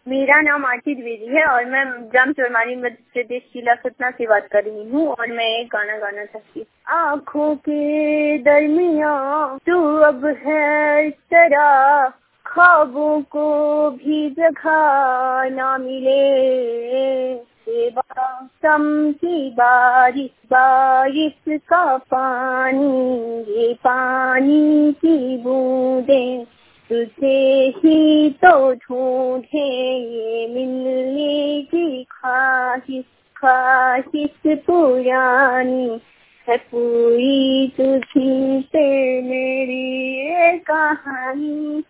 मेरा नाम आरती द्विवेदी है और मैं ग्राम चौरमारी मध्य प्रदेश जिला सतना से बात कर रही हूँ और मैं एक गाना गाना चाहती हूँ। आँखों के दरमियाँ तू अब है तेरा, ख्वाबों को भी जगह ना मिले, मौसम की बारिश बारिश का पानी, ये पानी की बूंदें तुझे ही तो ढूंढे, ये मिलने की ख्वाहिश ख्वाहिश पुरानी है, पूरी तुझी से मेरी ये कहानी।